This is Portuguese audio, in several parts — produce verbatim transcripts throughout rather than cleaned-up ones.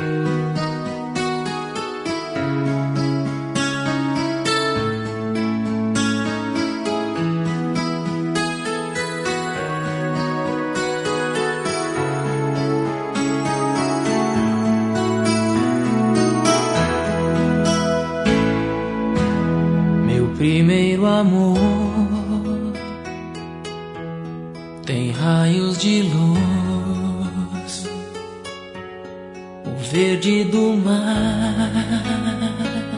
Primeiro amor tem raios de luz, o verde do mar,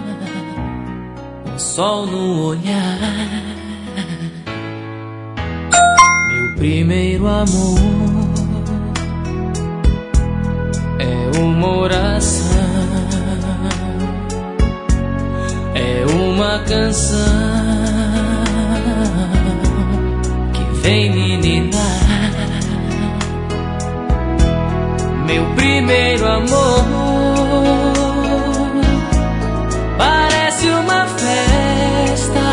o sol no olhar. Meu primeiro amor é uma oração, é uma canção que vem me ninar. Meu primeiro amor parece uma festa,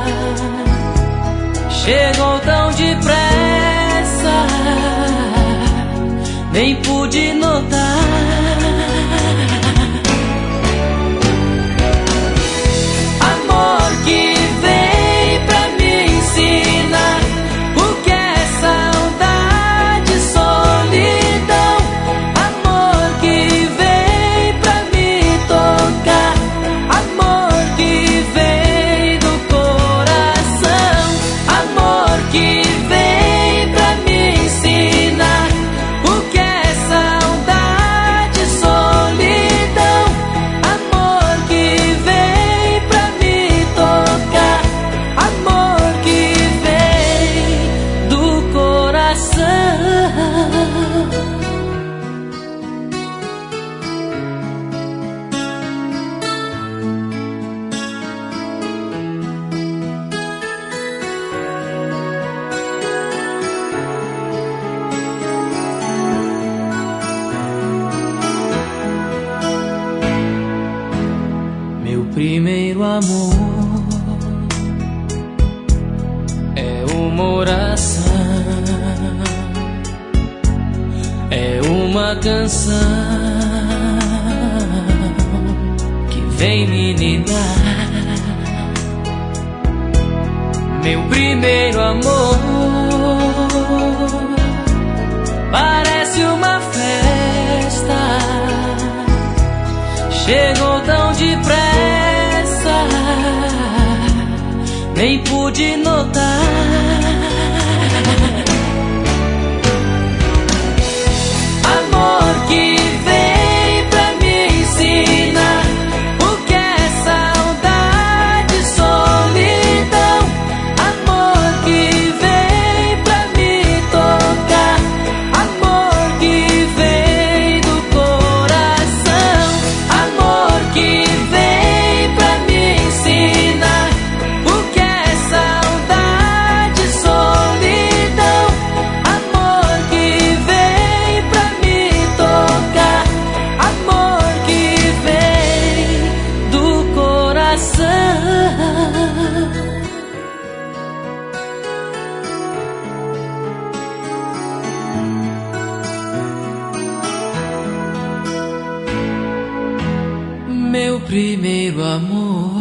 chegou tão depressa, nem pude notar. Primeiro amor é uma oração, é uma canção que vem me ninar. Meu primeiro amor parece uma festa, chegou tão depressa, nem pude notar. Amor que vem pra me ensinar o que é saudade, solidão. Amor que vem pra me tocar, amor que vem do coração. Amor que vem pra me ensinar o que é saudade, solidão. Amor que vem pra me tocar, amor que vem do coração. Meu primeiro amor.